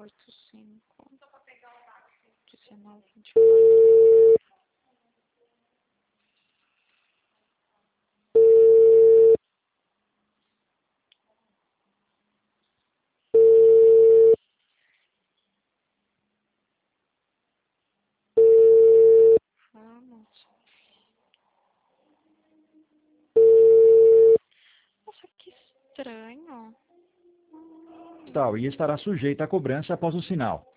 85 19 24. Vamos. Nossa, que estranho. E estará sujeita à cobrança após o sinal.